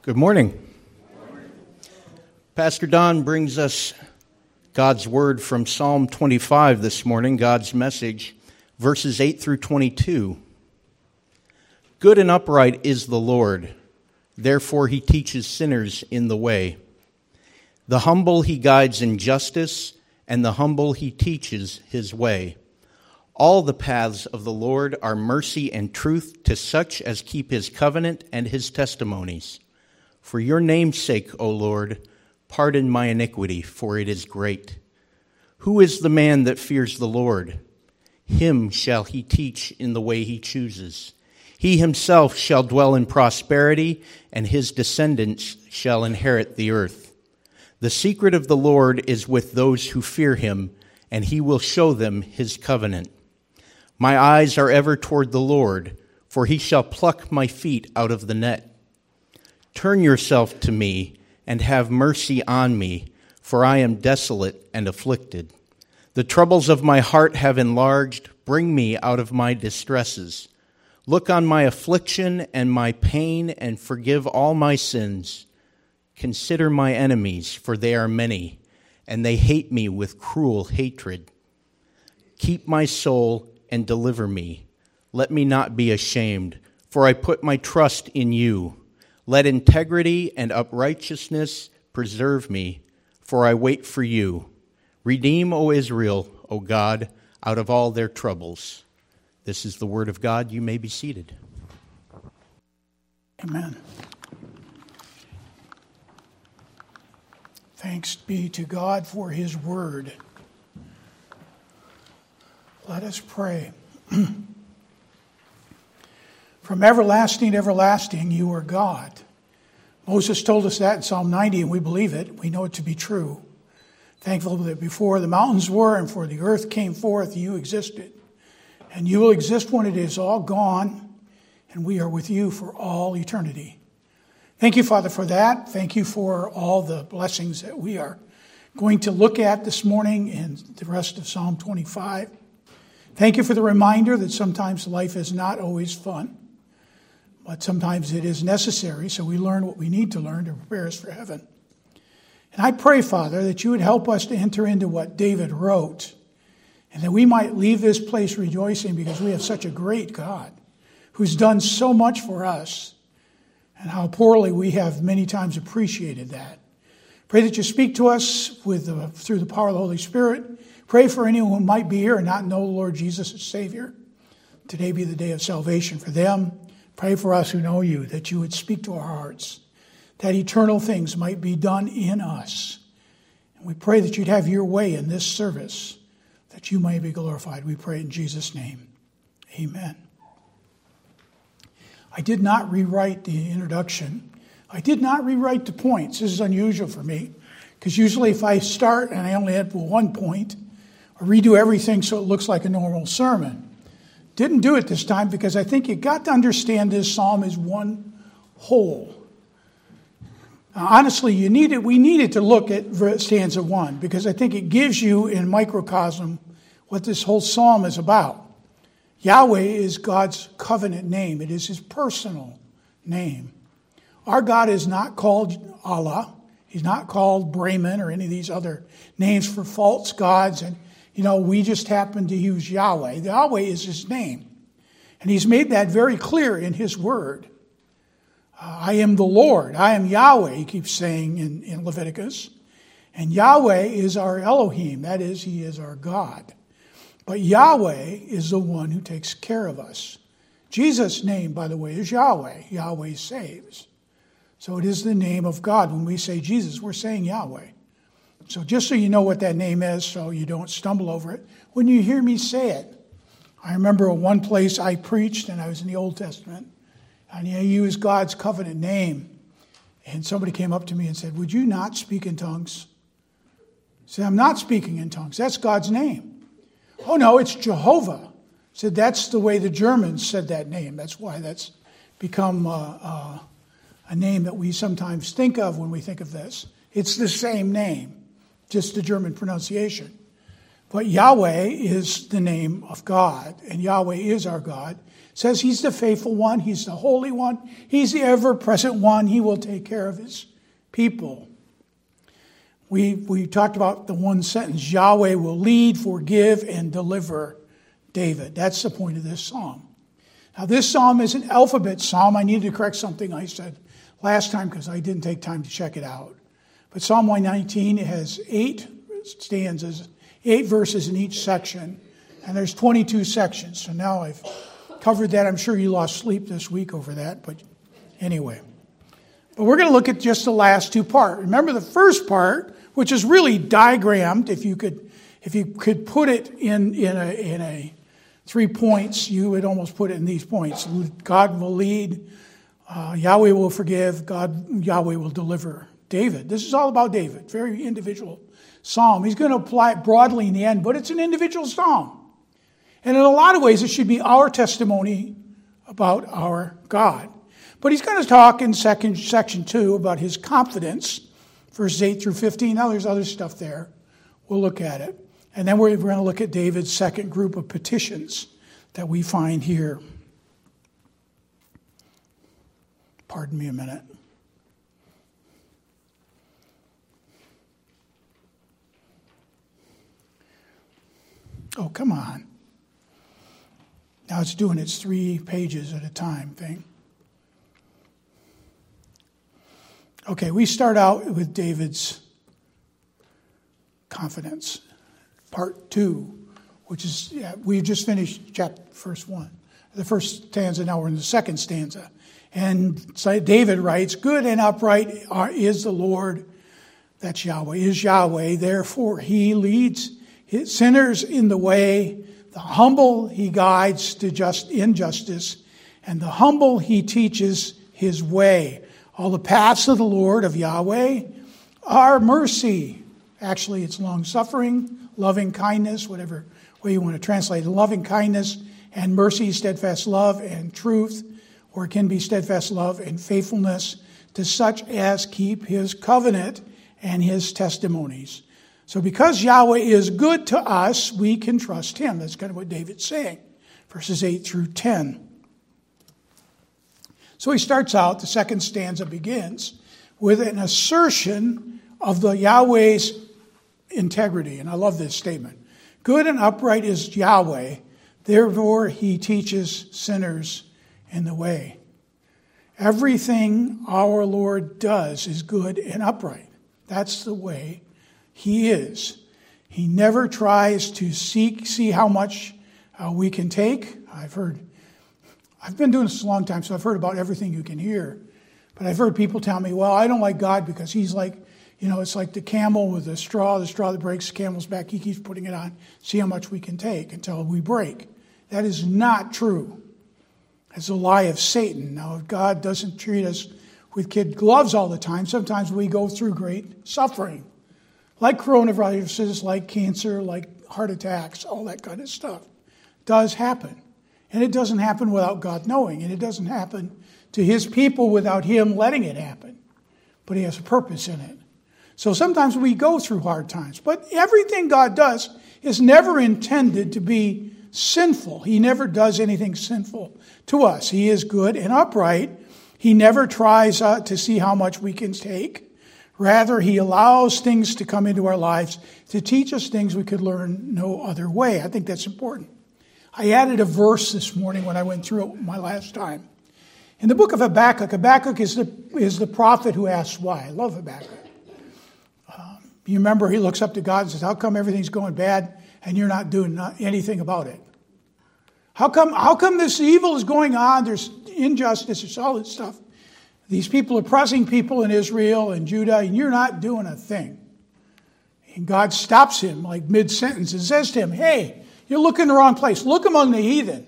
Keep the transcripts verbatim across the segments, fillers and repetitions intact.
Good morning. Pastor Don brings us God's word from Psalm twenty-five this morning, God's message, verses eight through twenty-two. Good and upright is the Lord, therefore he teaches sinners in the way. The humble he guides in justice, and the humble he teaches his way. All the paths of the Lord are mercy and truth to such as keep his covenant and his testimonies. For your name's sake, O Lord, pardon my iniquity, for it is great. Who is the man that fears the Lord? Him shall he teach in the way he chooses. He himself shall dwell in prosperity, and his descendants shall inherit the earth. The secret of the Lord is with those who fear him, and he will show them his covenant. My eyes are ever toward the Lord, for he shall pluck my feet out of the net. Turn yourself to me and have mercy on me, for I am desolate and afflicted. The troubles of my heart have enlarged. Bring me out of my distresses. Look on my affliction and my pain and forgive all my sins. Consider my enemies, for they are many, and they hate me with cruel hatred. Keep my soul and deliver me. Let me not be ashamed, for I put my trust in you. Let integrity and uprightness preserve me, for I wait for you. Redeem, O Israel, O God, out of all their troubles. This is the word of God. You may be seated. Amen. Thanks be to God for his word. Let us pray. From everlasting to everlasting, you are God. Moses told us that in Psalm ninety, and we believe it. We know it to be true. Thankful that before the mountains were and before the earth came forth, you existed. And you will exist when it is all gone, and we are with you for all eternity. Thank you, Father, for that. Thank you for all the blessings that we are going to look at this morning in the rest of Psalm twenty-five. Thank you for the reminder that sometimes life is not always fun, but sometimes it is necessary, so we learn what we need to learn to prepare us for heaven. And I pray, Father, that you would help us to enter into what David wrote, and that we might leave this place rejoicing because we have such a great God who's done so much for us, and how poorly we have many times appreciated that. Pray that you speak to us with the, through the power of the Holy Spirit. Pray for anyone who might be here and not know the Lord Jesus as Savior. Today be the day of salvation for them. Pray for us who know you, that you would speak to our hearts, that eternal things might be done in us. And we pray that you'd have your way in this service, that you may be glorified. We pray in Jesus' name. Amen. I did not rewrite the introduction. I did not rewrite the points. This is unusual for me, because usually if I start and I only have one point, I redo everything so it looks like a normal sermon. Didn't do it this time because I think you got to understand this psalm as one whole. Now, honestly, you needed, we needed to look at stanza one because I think it gives you in microcosm what this whole psalm is about. Yahweh is God's covenant name. It is his personal name. Our God is not called Allah. He's not called Brahman or any of these other names for false gods. And, you know, we just happen to use Yahweh. Yahweh is his name. And he's made that very clear in his word. Uh, I am the Lord. I am Yahweh, he keeps saying in, in Leviticus. And Yahweh is our Elohim. That is, he is our God. But Yahweh is the one who takes care of us. Jesus' name, by the way, is Yahweh. Yahweh saves. So it is the name of God. When we say Jesus, we're saying Yahweh. So just so you know what that name is, so you don't stumble over it, when you hear me say it, I remember one place I preached, and I was in the Old Testament, and I used God's covenant name. And somebody came up to me and said, would you not speak in tongues? I said, I'm not speaking in tongues. That's God's name. Oh, no, it's Jehovah. I said, that's the way the Germans said that name. That's why that's become uh, uh, a name that we sometimes think of when we think of this. It's the same name, just the German pronunciation. But Yahweh is the name of God, and Yahweh is our God. It says he's the faithful one. He's the holy one. He's the ever-present one. He will take care of his people. We, we talked about the one sentence, Yahweh will lead, forgive, and deliver David. That's the point of this psalm. Now, this psalm is an alphabet psalm. I needed to correct something I said last time because I didn't take time to check it out. But Psalm one nineteen, it has eight stanzas, eight verses in each section, and there's twenty-two sections. So now I've covered that. I'm sure you lost sleep this week over that, but anyway. But we're going to look at just the last two parts. Remember the first part, which is really diagrammed. If you could, if you could put it in in a in a three points, you would almost put it in these points. God will lead, uh, Yahweh will forgive, God Yahweh will deliver David. This is all about David, very individual psalm. He's going to apply it broadly in the end, but it's an individual psalm. And in a lot of ways, it should be our testimony about our God. But he's going to talk in second, section two about his confidence, verses eight through fifteen. Now there's other stuff there. We'll look at it. And then we're going to look at David's second group of petitions that we find here. Pardon me a minute. Oh, come on. Now it's doing its three pages at a time thing. Okay, we start out with David's confidence. Part two, which is, yeah, we just finished chapter first one, the first stanza, now we're in the second stanza. And so David writes, good and upright are, is the Lord, that's Yahweh, is Yahweh, therefore he leads his sinners in the way, the humble he guides to just injustice, and the humble he teaches his way. All the paths of the Lord, of Yahweh, are mercy. Actually, it's long-suffering, loving kindness, whatever way you want to translate it. Loving kindness and mercy, steadfast love and truth, or it can be steadfast love and faithfulness to such as keep his covenant and his testimonies. So because Yahweh is good to us, we can trust him. That's kind of what David's saying, verses eight through ten. So he starts out, the second stanza begins with an assertion of the Yahweh's integrity. And I love this statement. Good and upright is Yahweh, therefore he teaches sinners in the way. Everything our Lord does is good and upright. That's the way he is. He never tries to seek, see how much uh, we can take. I've heard, I've been doing this a long time, so I've heard about everything you can hear. But I've heard people tell me, well, I don't like God because he's like, you know, it's like the camel with the straw, the straw that breaks the camel's back. He keeps putting it on, see how much we can take until we break. That is not true. It's a lie of Satan. Now, God doesn't treat us with kid gloves all the time. Sometimes we go through great suffering, like coronaviruses, like cancer, like heart attacks, all that kind of stuff does happen. And it doesn't happen without God knowing, and it doesn't happen to his people without him letting it happen. But he has a purpose in it. So sometimes we go through hard times, but everything God does is never intended to be sinful. He never does anything sinful to us. He is good and upright. He never tries uh, to see how much we can take. Rather, he allows things to come into our lives to teach us things we could learn no other way. I think that's important. I added a verse this morning when I went through it my last time. In the book of Habakkuk, Habakkuk is the, is the prophet who asks why. I love Habakkuk. Um, you remember he looks up to God and says, how come everything's going bad and you're not doing anything about it? How come, how come this evil is going on? There's injustice, there's all this stuff. These people are oppressing people in Israel and Judah, and you're not doing a thing. And God stops him like mid-sentence and says to him, hey, you're looking in the wrong place. Look among the heathen.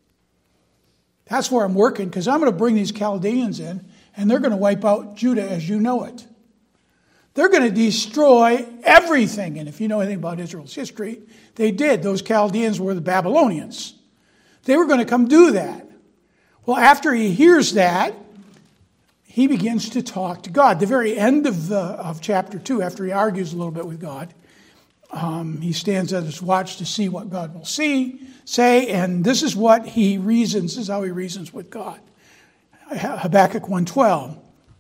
That's where I'm working, because I'm going to bring these Chaldeans in, and they're going to wipe out Judah as you know it. They're going to destroy everything. And if you know anything about Israel's history, they did. Those Chaldeans were the Babylonians. They were going to come do that. Well, after he hears that, he begins to talk to God. The very end of the of chapter two, after he argues a little bit with God, Um, he stands at his watch to see what God will see, say, and this is what he reasons, this is how he reasons with God. Habakkuk one twelve.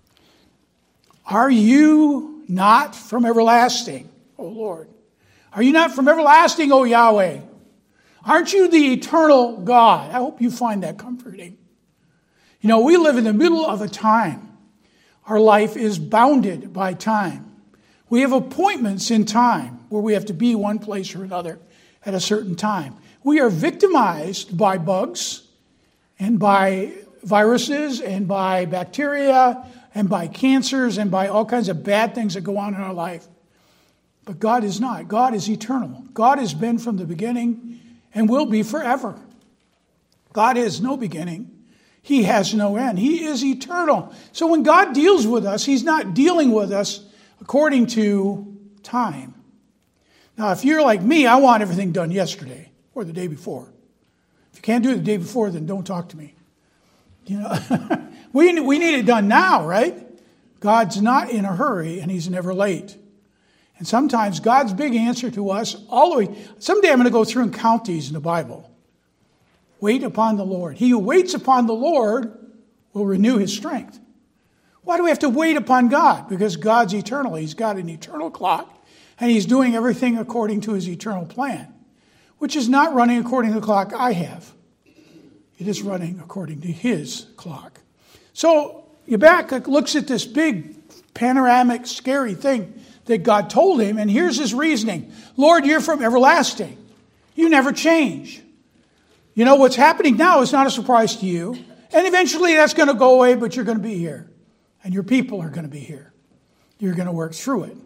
Are you not from everlasting, O Lord? Are you not from everlasting, O Yahweh? Aren't you the eternal God? I hope you find that comforting. You know, we live in the middle of a time. Our life is bounded by time. We have appointments in time where we have to be one place or another at a certain time. We are victimized by bugs and by viruses and by bacteria and by cancers and by all kinds of bad things that go on in our life. But God is not. God is eternal. God has been from the beginning and will be forever. God has no beginning. He has no end. He is eternal. So when God deals with us, he's not dealing with us according to time. Now, if you're like me, I want everything done yesterday or the day before. If you can't do it the day before, then don't talk to me. You know, we, we need it done now, right? God's not in a hurry, and he's never late. And sometimes God's big answer to us, all the way, someday I'm going to go through and count these in the Bible. Wait upon the Lord. He who waits upon the Lord will renew his strength. Why do we have to wait upon God? Because God's eternal. He's got an eternal clock, and he's doing everything according to his eternal plan, which is not running according to the clock I have. It is running according to his clock. So Habakkuk looks at this big, panoramic, scary thing that God told him, and here's his reasoning. Lord, you're from everlasting. You never change. You know, what's happening now is not a surprise to you, and eventually that's going to go away, but you're going to be here, and your people are going to be here. You're going to work through it.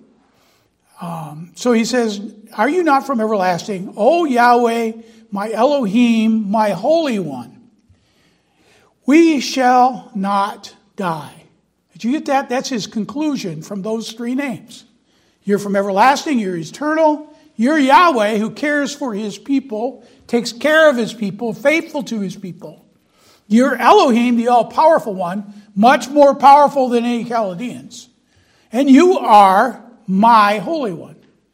Um, so he says, are you not from everlasting? O Yahweh, my Elohim, my Holy One. We shall not die. Did you get that? That's his conclusion from those three names. You're from everlasting, you're eternal, you're Yahweh who cares for his people, takes care of his people, faithful to his people. You're Elohim, the all-powerful one, much more powerful than any Chaldeans. And you are my Holy One.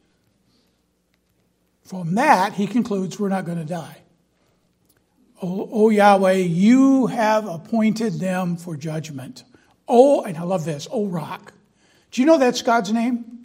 From that, he concludes, we're not going to die. O, o Yahweh, you have appointed them for judgment. Oh, and I love this, O Rock. Do you know that's God's name?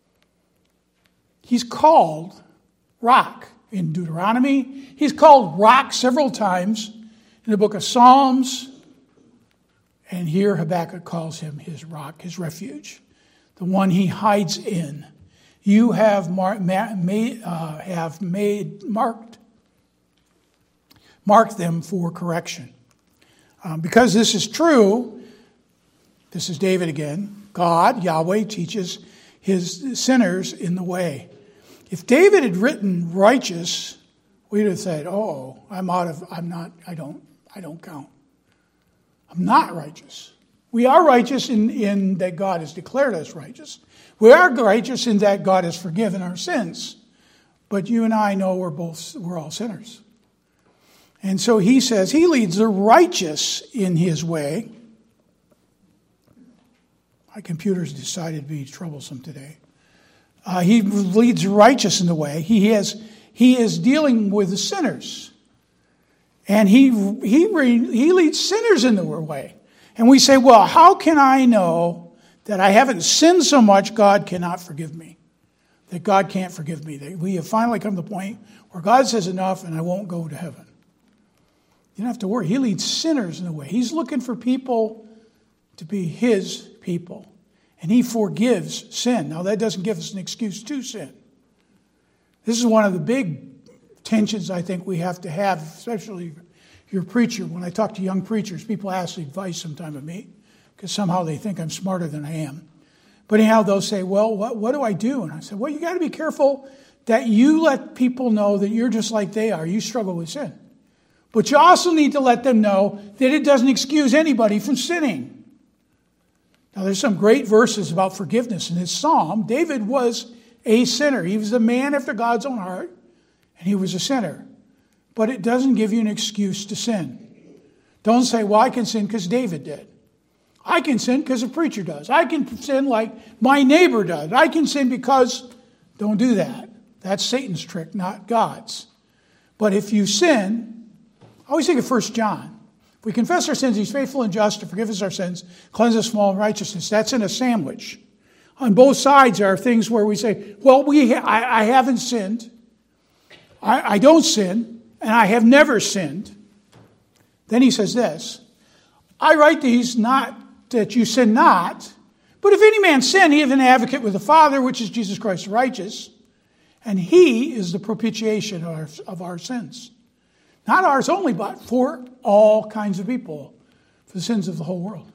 He's called Rock in Deuteronomy. He's called Rock several times in the book of Psalms. And here Habakkuk calls him his rock, his refuge, the one he hides in. You have mar- ma- made, uh, have made marked, marked them for correction. Um, because this is true, this is David again. God, Yahweh, teaches his sinners in the way. If David had written righteous, we'd have said, "Oh, I'm out of. I'm not. I don't. I don't count. I'm not righteous." We are righteous in, in that God has declared us righteous. We are righteous in that God has forgiven our sins. But you and I know we're both we're all sinners. And so he says he leads the righteous in his way. My computer's decided to be troublesome today. Uh, he leads righteous in the way. He has he is dealing with the sinners. And he he he leads sinners in the way. And we say, well, how can I know that I haven't sinned so much God cannot forgive me? That God can't forgive me. That we have finally come to the point where God says enough and I won't go to heaven. You don't have to worry. He leads sinners in the way. He's looking for people to be his people. And he forgives sin. Now, that doesn't give us an excuse to sin. This is one of the big tensions I think we have to have, especially your preacher. When I talk to young preachers, people ask advice sometime of me because somehow they think I'm smarter than I am. But anyhow, they'll say, well, what, what do I do? And I say, well, you got to be careful that you let people know that you're just like they are. You struggle with sin. But you also need to let them know that it doesn't excuse anybody from sinning. Now, there's some great verses about forgiveness in this psalm. David was a sinner. He was a man after God's own heart, and he was a sinner. But it doesn't give you an excuse to sin. Don't say, well, I can sin because David did. I can sin because a preacher does. I can sin like my neighbor does. I can sin because... Don't do that. That's Satan's trick, not God's. But if you sin, I always think of First John. If we confess our sins, he's faithful and just to forgive us our sins, cleanse us from all unrighteousness. That's in a sandwich. On both sides are things where we say, well, we ha- I, I haven't sinned. I, I don't sin, and I have never sinned. Then he says this, I write these not that you sin not, but if any man sin, he hath an advocate with the Father, which is Jesus Christ the righteous, and he is the propitiation of our, of our sins. Not ours only, but for all kinds of people, for the sins of the whole world.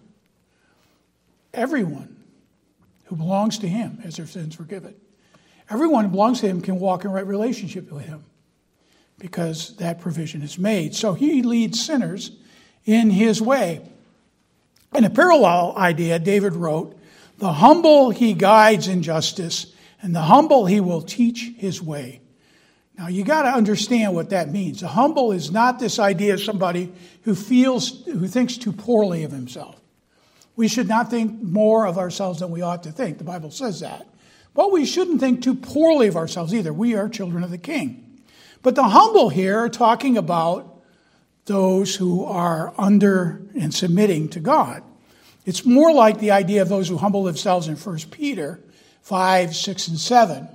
Everyone who belongs to him has their sins forgiven. Everyone who belongs to him can walk in right relationship with him because that provision is made. So he leads sinners in his way. In a parallel idea, David wrote, the humble he guides in justice, and the humble he will teach his way. Now, you got to understand what that means. The humble is not this idea of somebody who feels, who thinks too poorly of himself. We should not think more of ourselves than we ought to think. The Bible says that. But we shouldn't think too poorly of ourselves either. We are children of the King. But the humble here are talking about those who are under and submitting to God. It's more like the idea of those who humble themselves in First Peter five, six, and seven.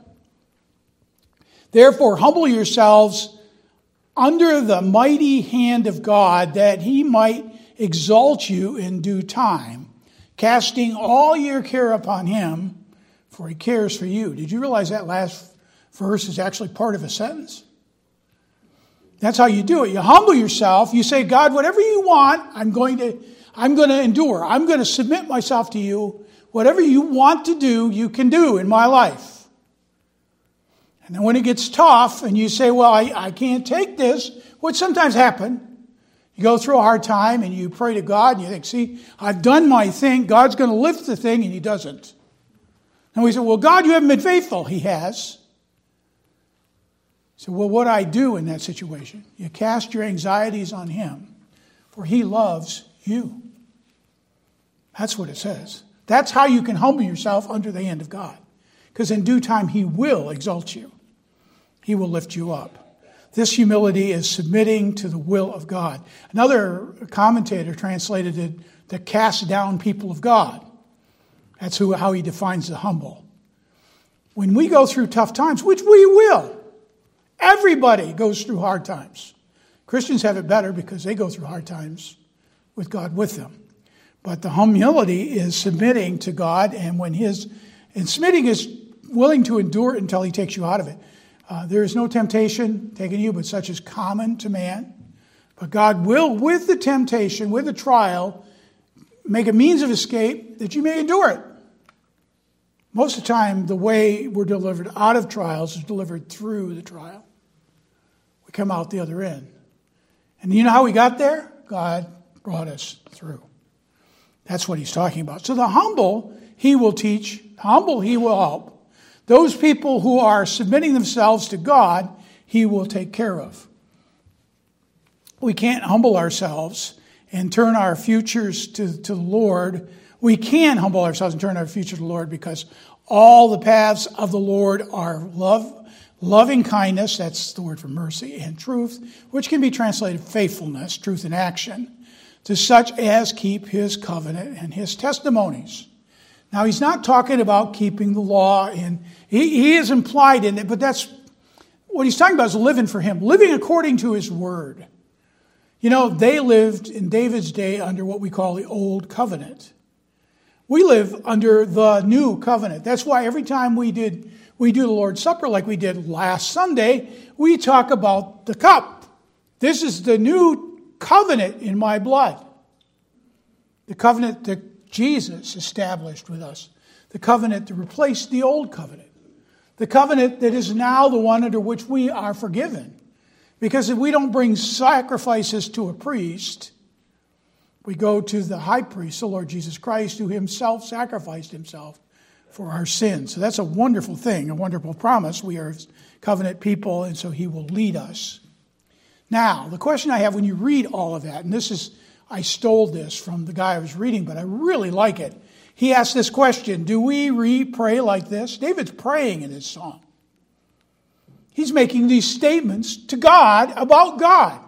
Therefore, humble yourselves under the mighty hand of God, that he might exalt you in due time, casting all your care upon him, for he cares for you. Did you realize that last verse is actually part of a sentence? That's how you do it. You humble yourself. You say, God, whatever you want, I'm going to, I'm going to endure. I'm going to submit myself to you. Whatever you want to do, you can do in my life. And then when it gets tough and you say, well, I, I can't take this, which sometimes happens. You go through a hard time and you pray to God and you think, see, I've done my thing. God's going to lift the thing, and he doesn't. And we say, well, God, you haven't been faithful. He has. So, well, what do I do in that situation? You cast your anxieties on him, for he loves you. That's what it says. That's how you can humble yourself under the hand of God. Because in due time, he will exalt you. He will lift you up. This humility is submitting to the will of God. Another commentator translated it, the cast down people of God. That's who, how he defines the humble. When we go through tough times, which we will, everybody goes through hard times. Christians have it better because they go through hard times with God with them. But the humility is submitting to God, and when his, and submitting is willing to endure it until he takes you out of it. Uh, there is no temptation taken you, but such is common to man. But God will, with the temptation, with the trial, make a means of escape that you may endure it. Most of the time, the way we're delivered out of trials is delivered through the trial. We come out the other end. And you know how we got there? God brought us through. That's what he's talking about. So the humble, he will teach. Humble, he will help. Those people who are submitting themselves to God, he will take care of. We can't humble ourselves and turn our futures to, to the Lord. We can humble ourselves and turn our future to the Lord because all the paths of the Lord are love, loving kindness, that's the word for mercy, and truth, which can be translated faithfulness, truth in action, to such as keep his covenant and his testimonies. Now, he's not talking about keeping the law, and he, he is implied in it, but that's what he's talking about is living for him, living according to his word. You know, they lived in David's day under what we call the Old Covenant. We live under the New Covenant. That's why every time we did we do the Lord's Supper like we did last Sunday, we talk about the cup. This is the new covenant in my blood. The covenant that Jesus established with us. The covenant to replace the old covenant. The covenant that is now the one under which we are forgiven. Because if we don't bring sacrifices to a priest, we go to the high priest, the Lord Jesus Christ, who himself sacrificed himself for our sins. So that's a wonderful thing, a wonderful promise. We are covenant people, and so he will lead us. Now, the question I have when you read all of that, and this is, I stole this from the guy I was reading, but I really like it. He asked this question, do we re-pray like this? David's praying in his song. He's making these statements to God about God.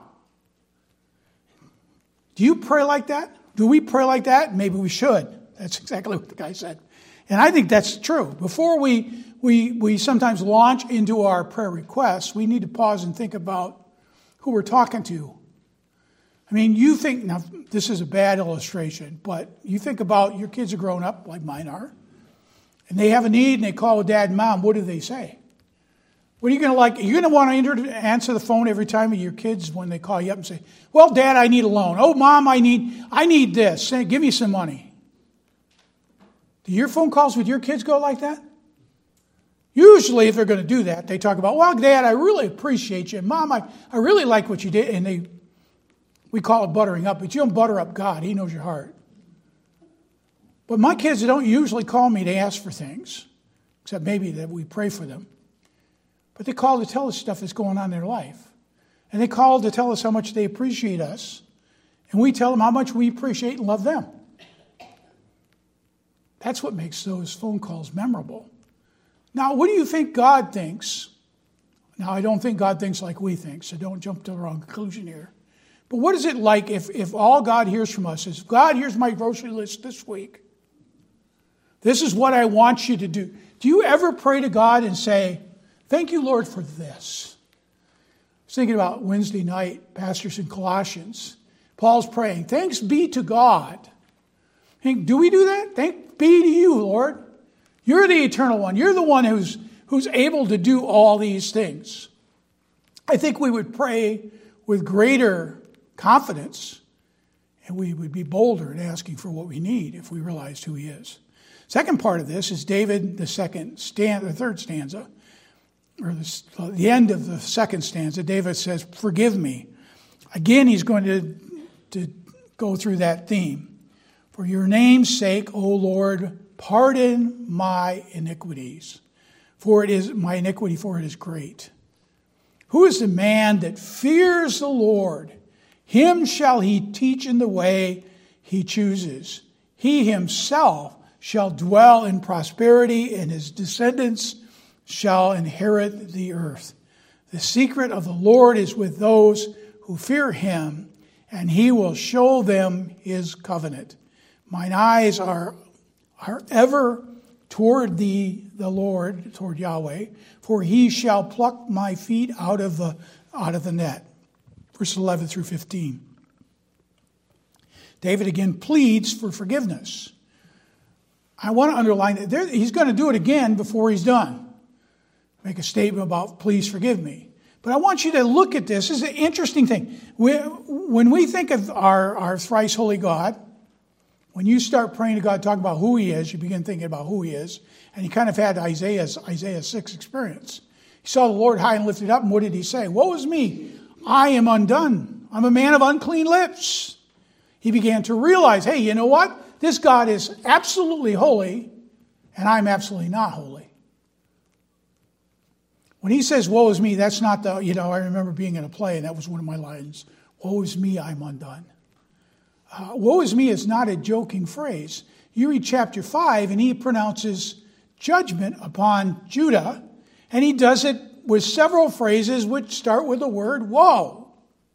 Do you pray like that? Do we pray like that? Maybe we should. That's exactly what the guy said. And I think that's true. Before we, we, we sometimes launch into our prayer requests, we need to pause and think about who we're talking to. I mean, you think, now this is a bad illustration, but you think about your kids are grown up like mine are, and they have a need and they call dad and mom. What do they say? What are you going to like? You're going to want to answer the phone every time of your kids when they call you up and say, well, Dad, I need a loan. Oh, Mom, I need I need this. Say, give me some money. Do your phone calls with your kids go like that? Usually, if they're going to do that, they talk about, well, Dad, I really appreciate you. Mom, I, I really like what you did. And they, we call it buttering up, but you don't butter up God. He knows your heart. But my kids don't usually call me to ask for things, except maybe that we pray for them. But they call to tell us stuff that's going on in their life. And they call to tell us how much they appreciate us. And we tell them how much we appreciate and love them. That's what makes those phone calls memorable. Now, what do you think God thinks? Now, I don't think God thinks like we think, so don't jump to the wrong conclusion here. But what is it like if, if all God hears from us is, God, here's my grocery list this week. This is what I want you to do. Do you ever pray to God and say, thank you, Lord, for this? I was thinking about Wednesday night, pastors in Colossians. Paul's praying, thanks be to God. Do we do that? Thanks be to you, Lord. You're the eternal one. You're the one who's, who's able to do all these things. I think we would pray with greater confidence, and we would be bolder in asking for what we need if we realized who he is. Second part of this is David, the second stanza, the third stanza, or the, the end of the second stanza. David says, forgive me. Again, he's going to, to go through that theme. For your name's sake, O Lord, pardon my iniquities. For it is my iniquity, for it is great. Who is the man that fears the Lord? Him shall he teach in the way he chooses. He himself shall dwell in prosperity, and his descendants shall inherit the earth. The secret of the Lord is with those who fear him, and he will show them his covenant. Mine eyes are, are ever toward thee, the Lord, toward Yahweh, for he shall pluck my feet out of the, out of the net. Verses eleven through fifteen. David again pleads for forgiveness. I want to underline that there, he's going to do it again before he's done. Make a statement about, please forgive me. But I want you to look at this. This is an interesting thing. We, when we think of our, our thrice holy God, when you start praying to God, talking about who he is, you begin thinking about who he is. And he kind of had Isaiah's Isaiah six experience. He saw the Lord high and lifted up, and what did he say? Woe is me, I am undone. I'm a man of unclean lips. He began to realize, hey, you know what? This God is absolutely holy, and I'm absolutely not holy. When he says, woe is me, that's not the, you know, I remember being in a play, and that was one of my lines. Woe is me, I'm undone. Uh, woe is me is not a joking phrase. You read chapter five, and he pronounces judgment upon Judah, and he does it with several phrases which start with the word woe.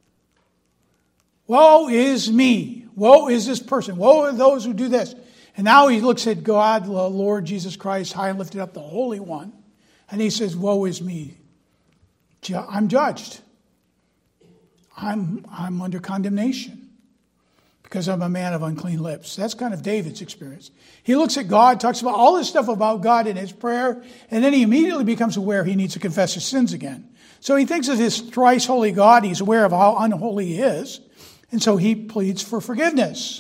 Woe is me. Woe is this person. Woe are those who do this. And now he looks at God, the Lord Jesus Christ, high and lifted up, the Holy One. And he says, woe is me. I'm judged. I'm, I'm under condemnation because I'm a man of unclean lips. That's kind of David's experience. He looks at God, talks about all this stuff about God in his prayer, and then he immediately becomes aware he needs to confess his sins again. So he thinks of his thrice holy God. He's aware of how unholy he is. And so he pleads for forgiveness.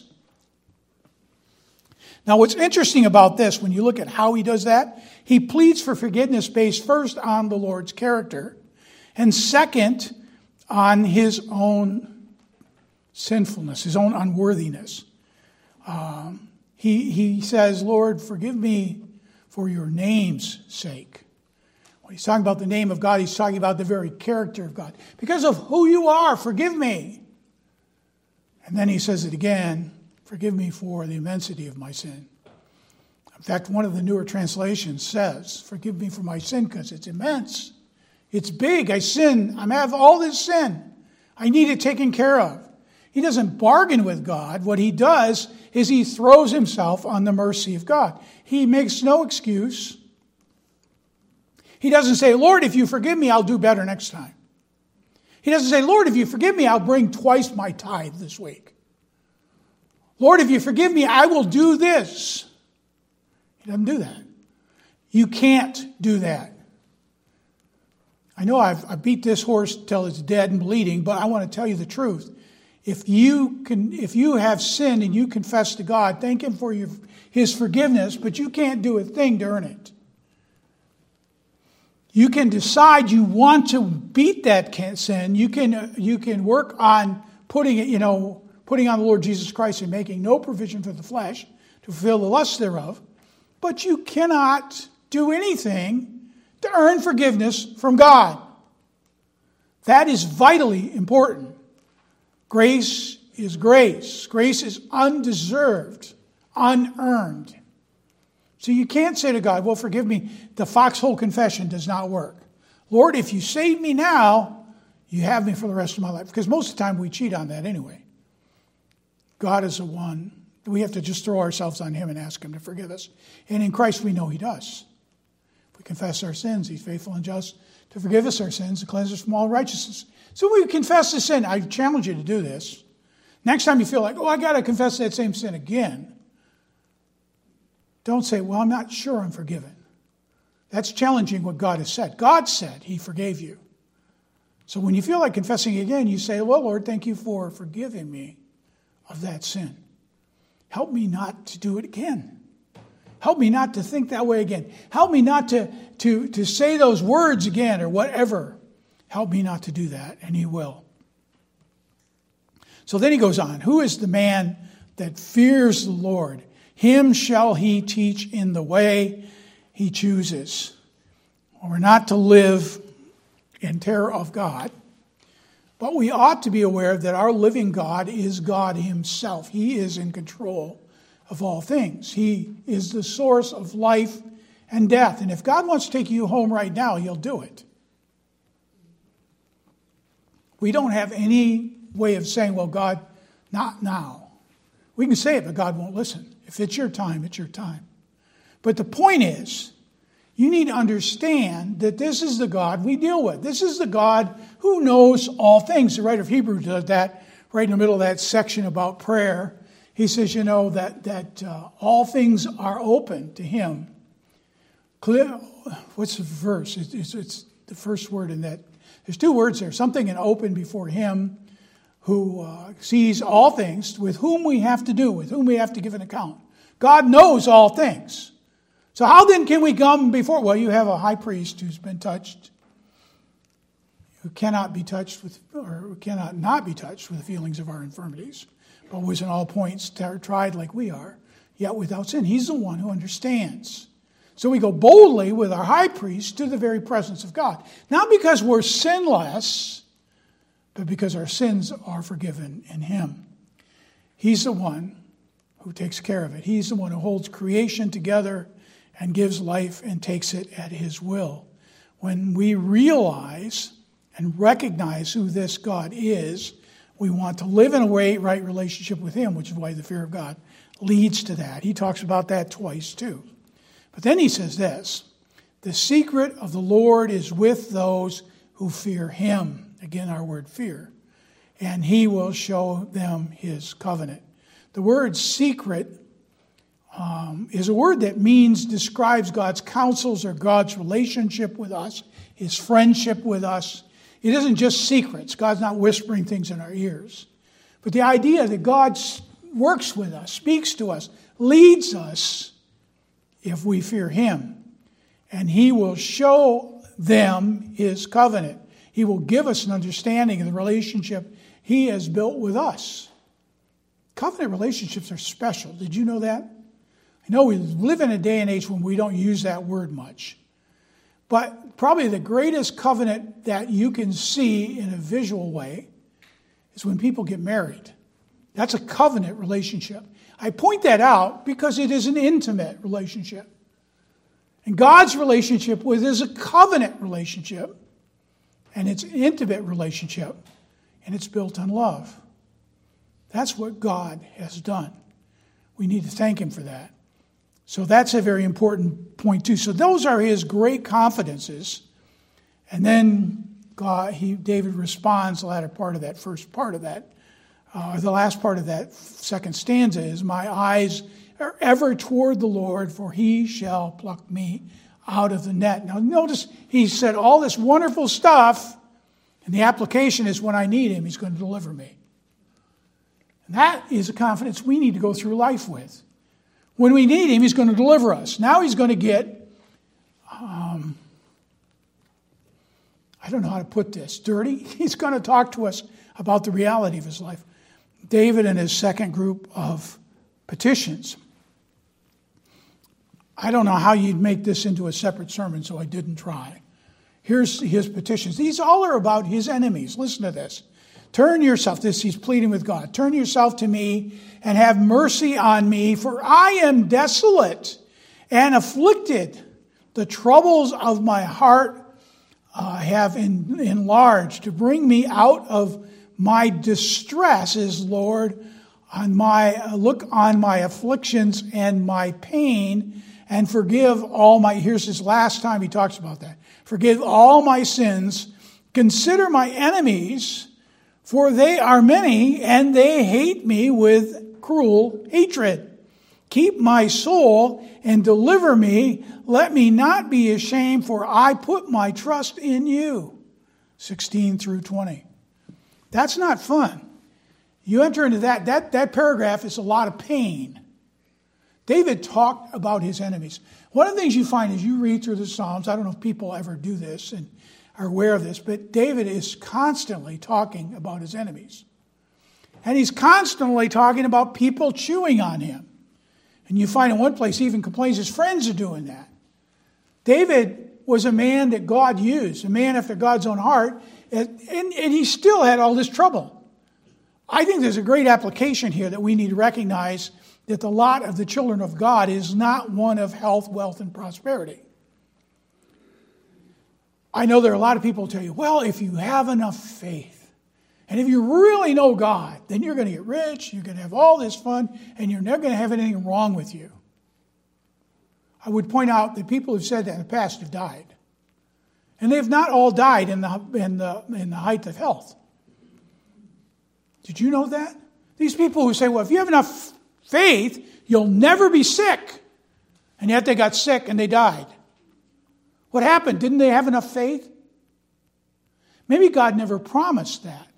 Now, what's interesting about this, when you look at how he does that, he pleads for forgiveness based first on the Lord's character, and second, on his own sinfulness, his own unworthiness. Um, he, he says, Lord, forgive me for your name's sake. When he's talking about the name of God, he's talking about the very character of God. Because of who you are, forgive me. And then he says it again, forgive me for the immensity of my sin. In fact, one of the newer translations says, forgive me for my sin because it's immense. It's big. I sin. I have all this sin. I need it taken care of. He doesn't bargain with God. What he does is he throws himself on the mercy of God. He makes no excuse. He doesn't say, Lord, if you forgive me, I'll do better next time. He doesn't say, Lord, if you forgive me, I'll bring twice my tithe this week. Lord, if you forgive me, I will do this. He doesn't do that. You can't do that. I know I've I beat this horse till it's dead and bleeding, but I want to tell you the truth. If you can, if you have sinned and you confess to God, thank Him for your, His forgiveness, but you can't do a thing to earn it. You can decide you want to beat that sin. You can you can work on putting it, you know, putting on the Lord Jesus Christ and making no provision for the flesh to fulfill the lusts thereof. But you cannot do anything to earn forgiveness from God. That is vitally important. Grace is grace. Grace is undeserved, unearned. So you can't say to God, well, forgive me. The foxhole confession does not work. Lord, if you save me now, you have me for the rest of my life. Because most of the time we cheat on that anyway. God is the one. We have to just throw ourselves on Him and ask Him to forgive us. And in Christ we know He does. If we confess our sins, He's faithful and just to forgive us our sins and cleanse us from all righteousness. So we confess the sin. I challenge you to do this. Next time you feel like, oh, I got to confess that same sin again. Don't say, well, I'm not sure I'm forgiven. That's challenging what God has said. God said He forgave you. So when you feel like confessing again, you say, well, Lord, thank you for forgiving me of that sin. Help me not to do it again. Help me not to think that way again. Help me not to, to, to say those words again or whatever. Help me not to do that, and He will. So then he goes on. Who is the man that fears the Lord? Him shall he teach in the way he chooses. We're not to live in terror of God, but we ought to be aware that our living God is God Himself. He is in control of all things. He is the source of life and death. And if God wants to take you home right now, He'll do it. We don't have any way of saying, well, God, not now. We can say it, but God won't listen. If it's your time, it's your time. But the point is, you need to understand that this is the God we deal with. This is the God who knows all things. The writer of Hebrews does that right in the middle of that section about prayer. He says, you know, that, that uh, all things are open to Him. Clear, what's the verse? It's, it's, it's the first word in that. There's two words there. Something and open before Him who uh, sees all things, with whom we have to do, with whom we have to give an account. God knows all things. So how then can we come before? Well, you have a high priest who's been touched, who cannot be touched with, or cannot not be touched with the feelings of our infirmities, but was in all points tried like we are, yet without sin. He's the one who understands. So we go boldly with our high priest to the very presence of God. Not because we're sinless, but because our sins are forgiven in Him. He's the one who takes care of it. He's the one who holds creation together and gives life and takes it at His will. When we realize and recognize who this God is, we want to live in a way, right relationship with Him, which is why the fear of God leads to that. He talks about that twice too. But then he says this, the secret of the Lord is with those who fear Him. Again, our word fear. And He will show them His covenant. The word secret um, is a word that means, describes God's counsels or God's relationship with us, His friendship with us. It isn't just secrets. God's not whispering things in our ears. But the idea that God works with us, speaks to us, leads us if we fear Him. And He will show them His covenant. He will give us an understanding of the relationship He has built with us. Covenant relationships are special. Did you know that? I know we live in a day and age when we don't use that word much. But probably the greatest covenant that you can see in a visual way is when people get married. That's a covenant relationship. I point that out because it is an intimate relationship. And God's relationship with is a covenant relationship. And it's an intimate relationship, and it's built on love. That's what God has done. We need to thank him for that. So that's a very important point too. So those are his great confidences. And then God, he, David responds, the latter part of that first part of that, uh, the last part of that second stanza is, my eyes are ever toward the Lord, for he shall pluck me out of the net. Now notice he said all this wonderful stuff, and the application is when I need him, he's going to deliver me. And that is a confidence we need to go through life with. When we need him, he's going to deliver us. Now he's going to get, um, I don't know how to put this, dirty. He's going to talk to us about the reality of his life. David and his second group of petitions. I don't know how you'd make this into a separate sermon, so I didn't try. Here's his petitions. These all are about his enemies. Listen to this. Turn yourself, this he's pleading with God. Turn yourself to me and have mercy on me, for I am desolate and afflicted. The troubles of my heart uh, have en- enlarged. To bring me out of my distresses, Lord, on my uh, look on my afflictions and my pain, and forgive all my, here's his last time he talks about that. Forgive all my sins. Consider my enemies, for they are many, and they hate me with cruel hatred. Keep my soul and deliver me. Let me not be ashamed, for I put my trust in you. sixteen through twenty. That's not fun. You enter into that, that, that paragraph is a lot of pain. David talked about his enemies. One of the things you find as you read through the Psalms, I don't know if people ever do this and are aware of this, but David is constantly talking about his enemies. And he's constantly talking about people chewing on him. And you find in one place he even complains his friends are doing that. David was a man that God used, a man after God's own heart, and, and, and he still had all this trouble. I think there's a great application here that we need to recognize that the lot of the children of God is not one of health, wealth, and prosperity. I know there are a lot of people who tell you, well, if you have enough faith, and if you really know God, then you're going to get rich, you're going to have all this fun, and you're never going to have anything wrong with you. I would point out that people who've said that in the past have died. And they have not all died in the, in the, in the height of health. Did you know that? These people who say, well, if you have enough faith, you'll never be sick. And yet they got sick and they died. What happened? Didn't they have enough faith? Maybe God never promised that.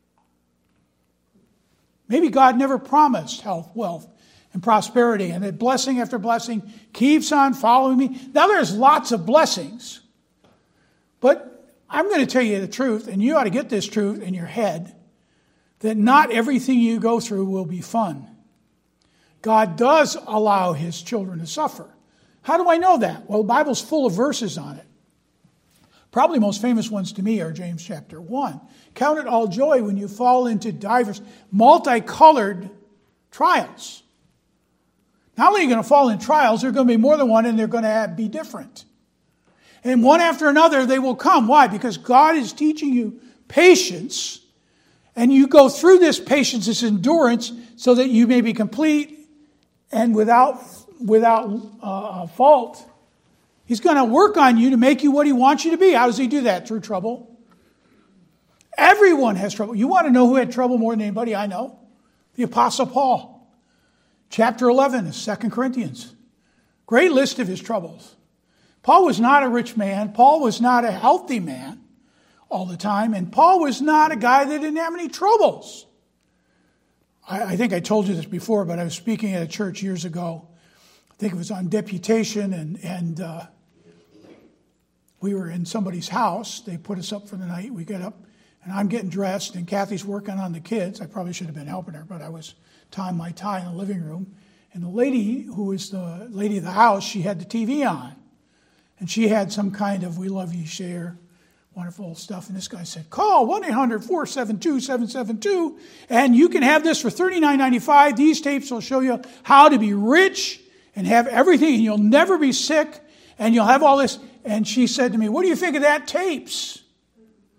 Maybe God never promised health, wealth, and prosperity, and that blessing after blessing keeps on following me. Now there's lots of blessings. But I'm going to tell you the truth, and you ought to get this truth in your head, that not everything you go through will be fun. God does allow his children to suffer. How do I know that? Well, the Bible's full of verses on it. Probably most famous ones to me are James chapter one. Count it all joy when you fall into diverse, multicolored trials. Not only are you going to fall in trials, there are going to be more than one, and they're going to be different. And one after another, they will come. Why? Because God is teaching you patience, and you go through this patience, this endurance, so that you may be complete and without without uh, fault. He's going to work on you to make you what he wants you to be. How does he do that? Through trouble. Everyone has trouble. You want to know who had trouble more than anybody I know? The Apostle Paul. Chapter eleven of Second Corinthians. Great list of his troubles. Paul was not a rich man. Paul was not a healthy man all the time. And Paul was not a guy that didn't have any troubles. I, I think I told you this before, but I was speaking at a church years ago. I think it was on deputation, and, and uh, we were in somebody's house. They put us up for the night. We get up, and I'm getting dressed, and Kathy's working on the kids. I probably should have been helping her, but I was tying my tie in the living room. And the lady who was the lady of the house, she had the T V on. And she had some kind of We Love You Share, wonderful stuff. And this guy said, call one eight hundred four seven two seven seven two, and you can have this for thirty-nine ninety-five. These tapes will show you how to be rich and have everything, and you'll never be sick, and you'll have all this. And she said to me, what do you think of that tapes?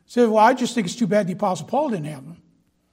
Said, well, I just think it's too bad the Apostle Paul didn't have them.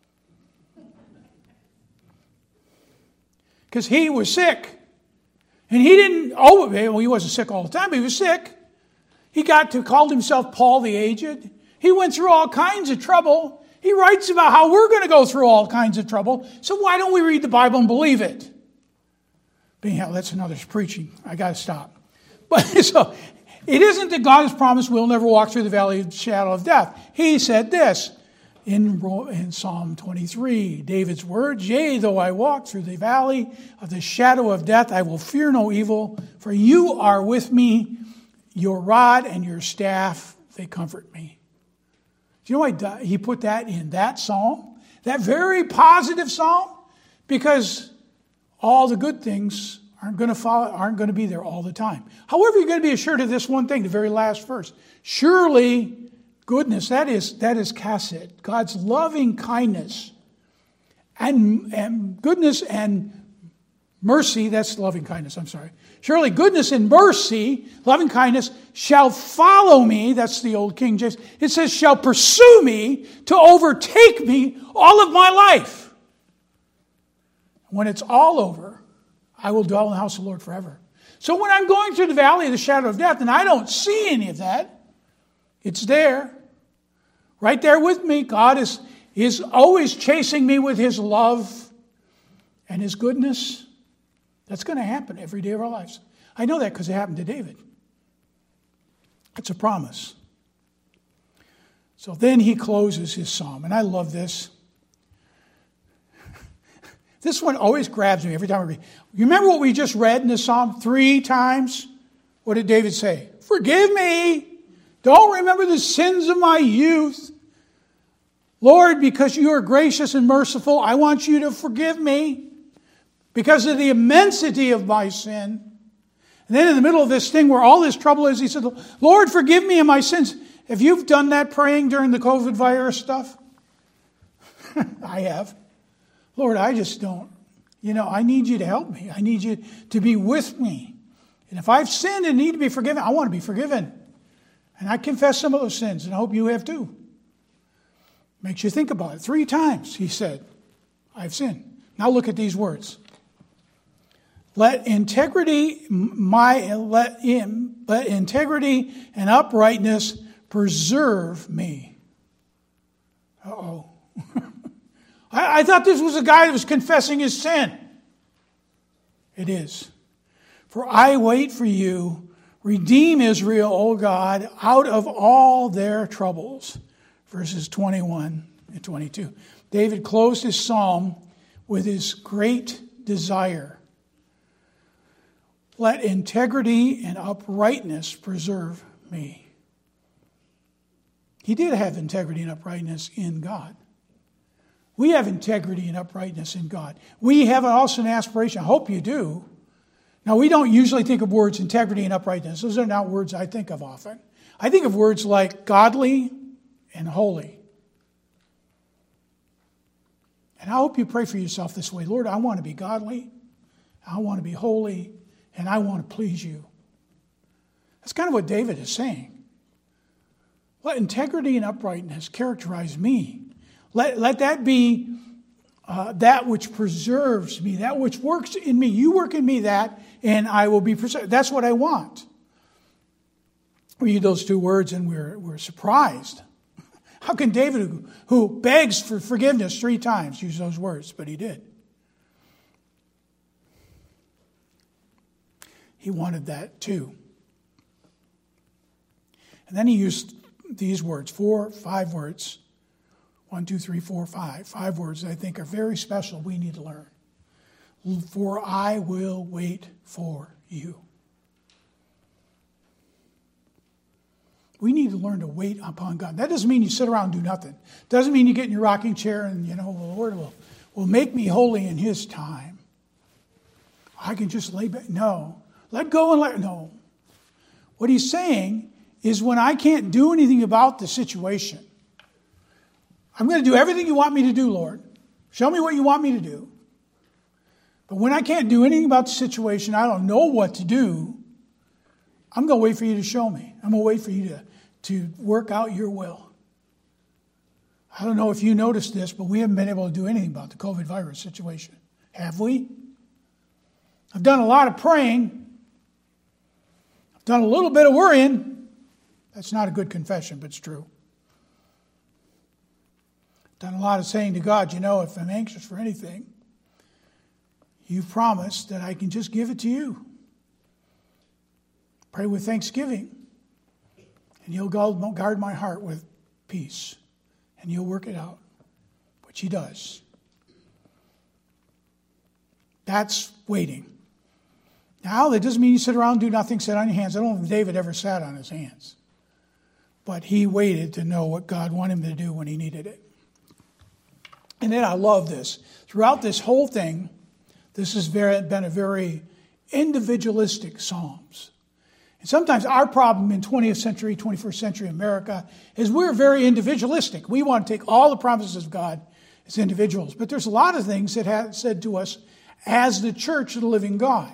Because he was sick. And he didn't, oh, well, he wasn't sick all the time, but he was sick. He got to, called himself Paul the Aged. He went through all kinds of trouble. He writes about how we're going to go through all kinds of trouble. So why don't we read the Bible and believe it? But anyhow, that's another preaching. I got to stop. But so, it isn't that God has promised we'll never walk through the valley of the shadow of death. He said this in, in Psalm twenty-three, David's words, yea, though I walk through the valley of the shadow of death, I will fear no evil, for you are with me, your rod and your staff, they comfort me. Do you know why he put that in that psalm? That very positive psalm? Because all the good things aren't going to follow, aren't going to be there all the time. However, you're going to be assured of this one thing, the very last verse. Surely goodness, that is that is chesed, God's loving kindness, and, and goodness and mercy, that's loving kindness, I'm sorry. Surely goodness and mercy, loving kindness, shall follow me, that's the old King James. It says, shall pursue me to overtake me all of my life. When it's all over, I will dwell in the house of the Lord forever. So when I'm going through the valley of the shadow of death, and I don't see any of that, it's there. Right there with me. God is, is always chasing me with his love and his goodness. That's going to happen every day of our lives. I know that because it happened to David. It's a promise. So then he closes his psalm. And I love this. This one always grabs me every time I read. You remember what we just read in this psalm three times? What did David say? Forgive me. Don't remember the sins of my youth. Lord, because you are gracious and merciful, I want you to forgive me because of the immensity of my sin. And then in the middle of this thing where all this trouble is, he said, Lord, forgive me of my sins. Have you done that praying during the COVID virus stuff? I have. Lord, I just don't. You know, I need you to help me. I need you to be with me. And if I've sinned and need to be forgiven, I want to be forgiven. And I confess some of those sins, and I hope you have too. Makes you think about it. Three times he said, I've sinned. Now look at these words. Let integrity, my let him, let integrity and uprightness preserve me. Uh-oh. I, I thought this was a guy that was confessing his sin. It is. For I wait for you. Redeem Israel, O God, out of all their troubles. Verses twenty-one and twenty-two. David closed his psalm with his great desire. Let integrity and uprightness preserve me. He did have integrity and uprightness in God. We have integrity and uprightness in God. We have also an aspiration. I hope you do. Now, we don't usually think of words integrity and uprightness. Those are not words I think of often. I think of words like godly and holy. And I hope you pray for yourself this way. Lord, I want to be godly. I want to be holy. And I want to please you. That's kind of what David is saying. Let integrity and uprightness characterize me. Let, let that be uh, that which preserves me, that which works in me. You work in me that, and I will be preserved. That's what I want. We read those two words and we're, we're surprised. How can David, who, who begs for forgiveness three times, use those words? But he did. He wanted that too. And then he used these words, four, five words. One, two, three, four, five. Five words that I think are very special we need to learn. For I will wait for you. We need to learn to wait upon God. That doesn't mean you sit around and do nothing. Doesn't mean you get in your rocking chair and, you know, the Lord will, will make me holy in his time. I can just lay back. No. Let go and let, no. What he's saying is when I can't do anything about the situation, I'm going to do everything you want me to do, Lord. Show me what you want me to do. But when I can't do anything about the situation, I don't know what to do, I'm going to wait for you to show me. I'm going to wait for you to, to work out your will. I don't know if you noticed this, but we haven't been able to do anything about the COVID virus situation. Have we? I've done a lot of praying. I've done a little bit of worrying. That's not a good confession, but it's true. I've done a lot of saying to God, you know, if I'm anxious for anything, you've promised that I can just give it to you. Pray with thanksgiving, and you'll guard my heart with peace, and you'll work it out, which he does. That's waiting. Now, that doesn't mean you sit around and do nothing, sit on your hands. I don't know if David ever sat on his hands. But he waited to know what God wanted him to do when he needed it. And then I love this. Throughout this whole thing, this has very, been a very individualistic Psalms. And sometimes our problem in twentieth century, twenty-first century America is we're very individualistic. We want to take all the promises of God as individuals. But there's a lot of things that have said to us as the church of the living God.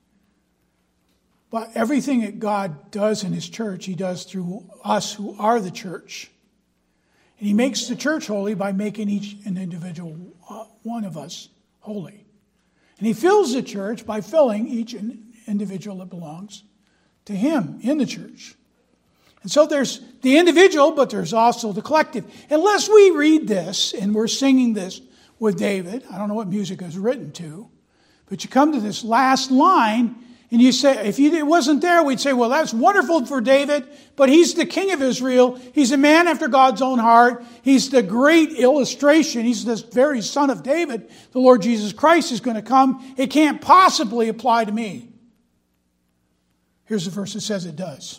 But everything that God does in his church, he does through us who are the church. And he makes the church holy by making each an individual uh, one of us holy. And he fills the church by filling each individual that belongs to him in the church. And so there's the individual, but there's also the collective. Unless we read this, and we're singing this with David, I don't know what music is written to, but you come to this last line, and you say, if it wasn't there, we'd say, well, that's wonderful for David, but he's the king of Israel. He's a man after God's own heart. He's the great illustration. He's the very son of David. The Lord Jesus Christ is going to come. It can't possibly apply to me. Here's the verse that says it does.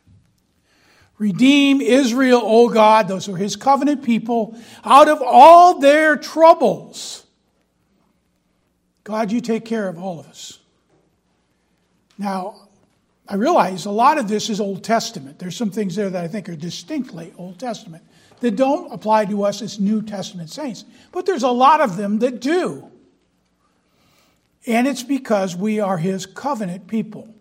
Redeem Israel, O God, those are his covenant people, out of all their troubles. God, you take care of all of us. Now, I realize a lot of this is Old Testament. There's some things there that I think are distinctly Old Testament that don't apply to us as New Testament saints. But there's a lot of them that do. And it's because we are his covenant people.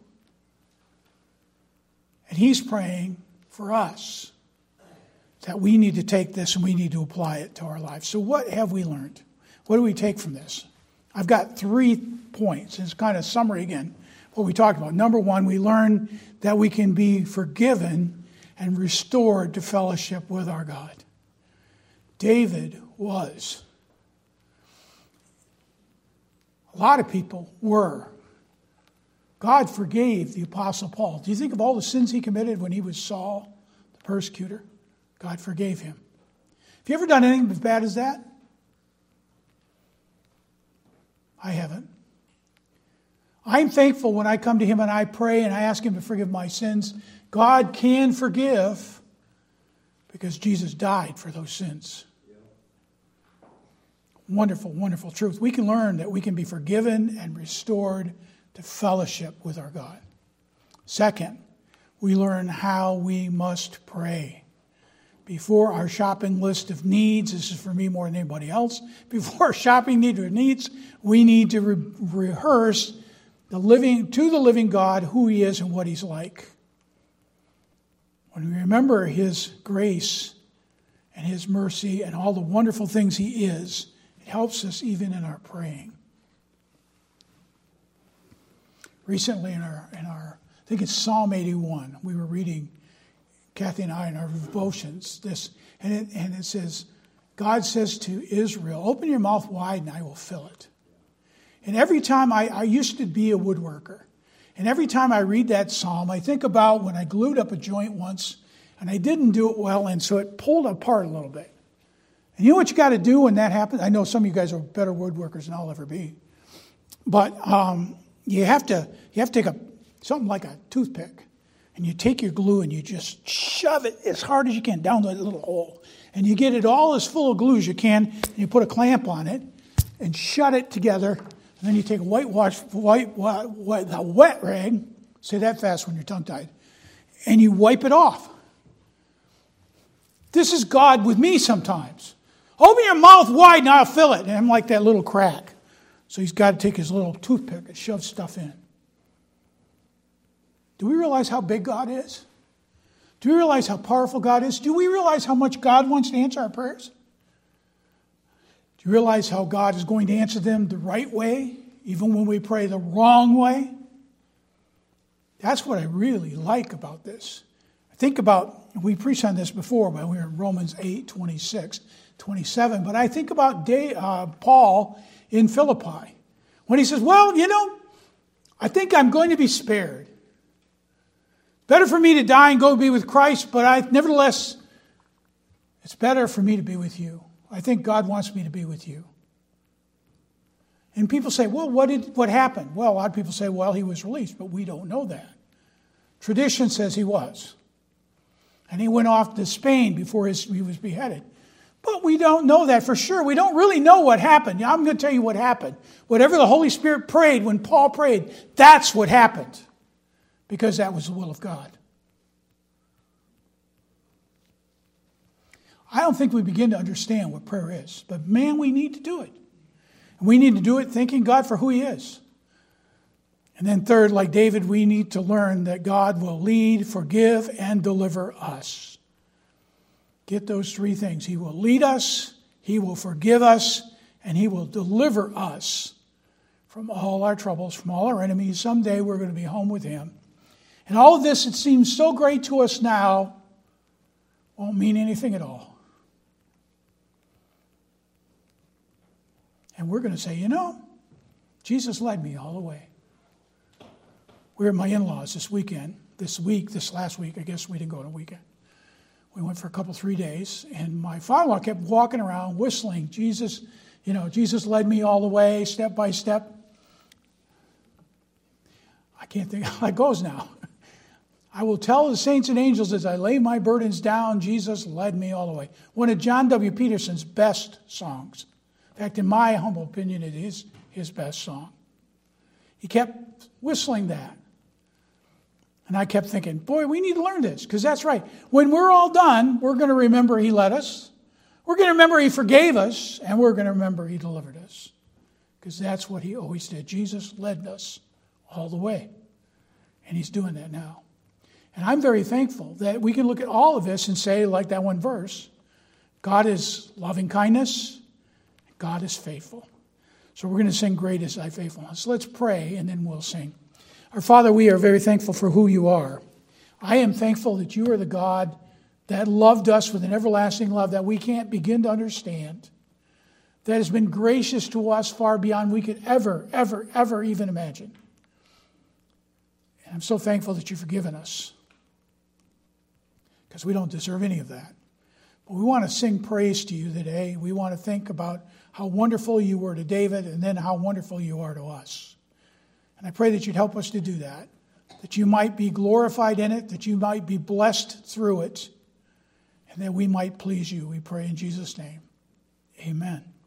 And he's praying for us that we need to take this and we need to apply it to our lives. So what have we learned? What do we take from this? I've got three points. It's kind of summary again. What we talked about. Number one, we learn that we can be forgiven and restored to fellowship with our God. David was. A lot of people were. God forgave the Apostle Paul. Do you think of all the sins he committed when he was Saul, the persecutor? God forgave him. Have you ever done anything as bad as that? I haven't. I'm thankful when I come to him and I pray and I ask him to forgive my sins. God can forgive because Jesus died for those sins. Wonderful, wonderful truth. We can learn that we can be forgiven and restored to fellowship with our God. Second, we learn how we must pray. Before our shopping list of needs, this is for me more than anybody else, before our shopping need or needs, we need to re- rehearse The living to the living God, who he is and what he's like. When we remember his grace and his mercy and all the wonderful things he is, it helps us even in our praying. Recently in our, in our I think it's Psalm eighty-one, we were reading, Kathy and I, in our devotions, this, and it, and it says, God says to Israel, open your mouth wide and I will fill it. And every time I, I used to be a woodworker, and every time I read that psalm, I think about when I glued up a joint once, and I didn't do it well, and so it pulled apart a little bit. And you know what you got to do when that happens? I know some of you guys are better woodworkers than I'll ever be, but um, you have to you have to take a something like a toothpick, and you take your glue and you just shove it as hard as you can down that little hole, and you get it all as full of glue as you can, and you put a clamp on it and shut it together. And then you take a whitewash, white, white, white, a wet rag, say that fast when you're tongue-tied, and you wipe it off. This is God with me sometimes. Open your mouth wide and I'll fill it. And I'm like that little crack. So he's got to take his little toothpick and shove stuff in. Do we realize how big God is? Do we realize how powerful God is? Do we realize how much God wants to answer our prayers? Do you realize how God is going to answer them the right way, even when we pray the wrong way? That's what I really like about this. Think about, we preached on this before when we were in Romans eight, twenty-six, twenty-seven, but I think about Day, uh, Paul in Philippi when he says, well, you know, I think I'm going to be spared. Better for me to die and go be with Christ, but I, nevertheless, it's better for me to be with you. I think God wants me to be with you. And people say, well, what did what happened? Well, a lot of people say, well, he was released, but we don't know that. Tradition says he was. And he went off to Spain before his, he was beheaded. But we don't know that for sure. We don't really know what happened. I'm going to tell you what happened. Whatever the Holy Spirit prayed when Paul prayed, that's what happened. Because that was the will of God. I don't think we begin to understand what prayer is. But man, we need to do it. And we need to do it thanking God for who he is. And then third, like David, we need to learn that God will lead, forgive, and deliver us. Get those three things. He will lead us, he will forgive us, and he will deliver us from all our troubles, from all our enemies. Someday we're going to be home with him. And all of this, it seems so great to us now, won't mean anything at all. And we're going to say, you know, Jesus led me all the way. We were at my in-laws this weekend, this week, this last week. I guess we didn't go on a weekend. We went for a couple, three days, and my father-in-law kept walking around whistling, Jesus, you know, Jesus led me all the way, step by step. I can't think how it goes now. I will tell the saints and angels as I lay my burdens down, Jesus led me all the way. One of John W. Peterson's best songs. In fact, in my humble opinion, it is his best song. He kept whistling that. And I kept thinking, boy, we need to learn this, because that's right. When we're all done, we're going to remember he led us. We're going to remember he forgave us, and we're going to remember he delivered us. Because that's what he always did. Jesus led us all the way. And he's doing that now. And I'm very thankful that we can look at all of this and say, like that one verse, God is loving kindness, God is faithful. So we're going to sing Great Is Thy Faithfulness. Let's pray, and then we'll sing. Our Father, we are very thankful for who you are. I am thankful that you are the God that loved us with an everlasting love that we can't begin to understand, that has been gracious to us far beyond we could ever, ever, ever even imagine. And I'm so thankful that you've forgiven us, because we don't deserve any of that. But we want to sing praise to you today. We want to think about how wonderful you were to David, and then how wonderful you are to us. And I pray that you'd help us to do that, that you might be glorified in it, that you might be blessed through it, and that we might please you. We pray in Jesus' name. Amen.